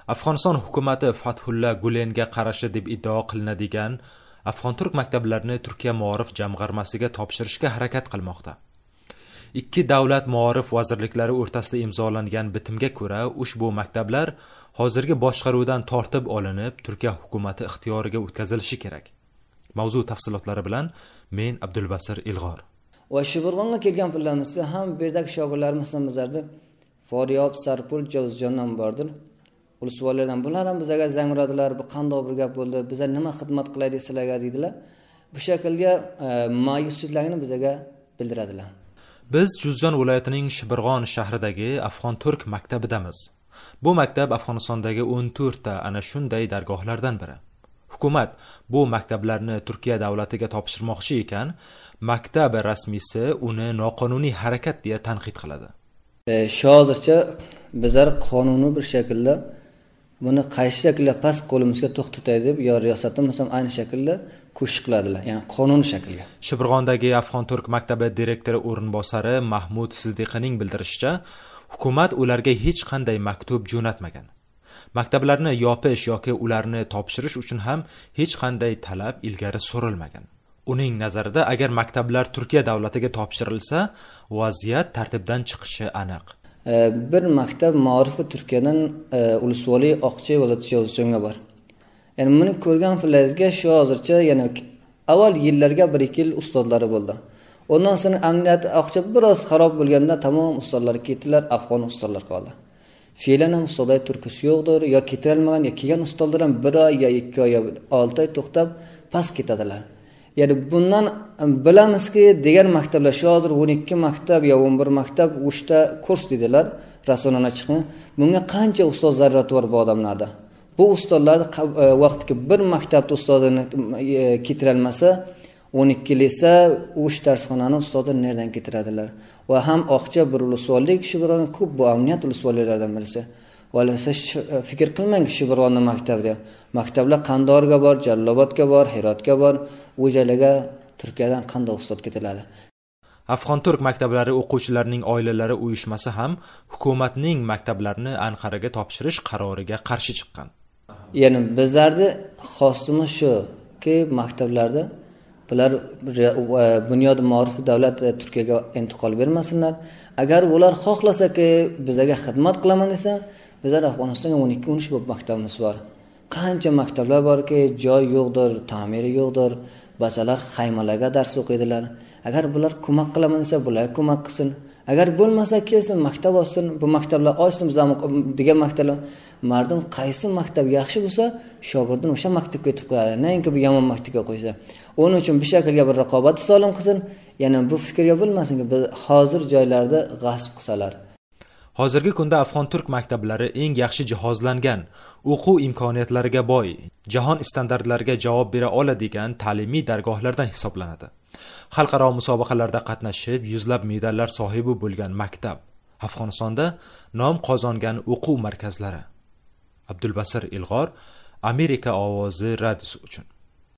Afg'oniston hukumati Fathulla Gulenga qarshi deb iddao qilinadigan afg'on-turk maktablarini Turkiya Maarif jamg'armasiga topshirishga harakat qilmoqda. Ikki davlat maarif vazirliklari o'rtasida imzolangan bitimga ko'ra, ushbu maktablar hozirgi boshqaruvdan tortib olinib, Turkiya hukumati ixtiyoriga o'tkazilishi kerak. Mavzu tafsilotlari bilan men Abdulbasir Ilg'or. Va Shibirg'onga kelgan pullamizda ham bu yerdagi shogirdlarimiz ham bizlarda Foryob, Sarpul, Javuzjondan bordir. Ulusvollardan bular ham bizga zang uradilar, bu qanday bir gap bo'ldi, bizlar nima xizmat qilaylik sizlarga deydilar. Bu shaklga ma'yusliklarni bizga bildiradilar. Biz Juzjon viloyatining Shibirg'on shahridagi Afg'on-turk maktabidamiz. Bu maktab Afg'onistondagi 14 ta ana shunday dargohlardan biri. Hukumat bu maktablarni Turkiya davlatiga topshirmoqchi ekan, maktab rasmiysi uni noqonuniy harakat deya tanqid qiladi. Hozircha bizlar qonuniy bir shaklda buni qaysi shaklda past qo'limizga to'xtatay deb yo riyosatimiz ham ayni shaklda ko'shiq qiladilar, ya'ni qonuniy shaklga. Shibirg'ondagi Afg'on-turk maktabi direktori o'rinbosari Mahmud Sizdiqining bildirishicha, hukumat ularga hech qanday maktub jo'natmagan. Maktablarni yopish yoki ularni topshirish uchun ham hech qanday talab ilgari surilmagan. Uning nazarida, agar maktablar Turkiya davlatiga topshirilsa, vaziyat tartibdan chiqishi aniq. Bir maktab ma'rifi Turkiyadan Ulusvoli Oqchi viloyati Javuzjonga bor. Ya'ni buni ko'rgan filazga shu hozircha yana avval yillarga 1-2 yil ustozlari bo'ldi. Ondan so'ng amniyat Oqchi biroz xarob bo'lganda tamom ustozlar ketdilar, afg'on ustozlar qoldi. Fe'lan ham ustozlar turkisi yo'qdir, yo ketilmagan, yo kelgan ustozlar ham 1 oy yo 2 oy yo 6 oy to'xtab past ketadilar. Ya'ni bundan bilamizki, degan maktablar shu hozir 12 maktab yo 11 maktab 3 ta kurs dedilar, rasonana chiqgan. Bunga qancha ustoz zarurati bor bu odamlarda? Bu ustozlar vaqtki bir maktabda ustozini ketirolmasa, 12 lisa 3 darsxonani ustozlar nerdan ketiradilar? Va ham oqcha bir ulusvollik Shibirg'on ko'p bu amniyat ulusvollardan birisi. Valasa fikr qilmang Shibirg'onda maktabda. Maktablar Qandorga bor, Jallobodga bor, Herotga bor. U joylarga Turkiyadan qanday ustoz ketiladi? Afg'on-turk maktablari o'quvchilarining oilalari uyushmasi ham hukumatning maktablarini Anqaraga topshirish qaroriga qarshi chiqqan. Ya'ni bizlarda xosimiz shuki, maktablarda bular bunyod ma'rif davlat Turkiyaga intiqol bermasinlar. Agar ular xohlasaki bizga xizmat qilaman desa, bizlar Afg'onistonga 12-13 ko'p maktabimiz bor. Qancha maktablar borki, joy yo'qdir, ta'miri yo'qdir, bachchalar xaymalarga dars o'qiydilar. Agar bular ko'mak qilaman desa, bular ko'mak qilsin. Agar bo'lmasa kelsin, maktab olsin, bu maktablar ochdim degan maktablar. Mardum qaysi maktab yaxshi bo'lsa, shogirdini o'sha maktabga yetib qo'yadi. Nega bu yomon maktabga qo'ysa. Onun uchun bir shaklga bir raqobat solim qilsin. Ya'ni bu fikrga bo'lmasinki, biz hozir joylarda g'asb qilsalar. Hozirgi kunda Afg'on-turk maktablari eng yaxshi jihozlangan, o'quv imkoniyatlariga boy, jahon standartlariga javob bera oladigan ta'limiy dargohlardan hisoblanadi. Xalqaro musobaqalarda qatnashib, yuzlab medallar sohibi bo'lgan maktab Afg'onistonda nom qozongan o'quv markazlari. Abdulbasir Ilg'or, Amerika ovozi radiosi uchun.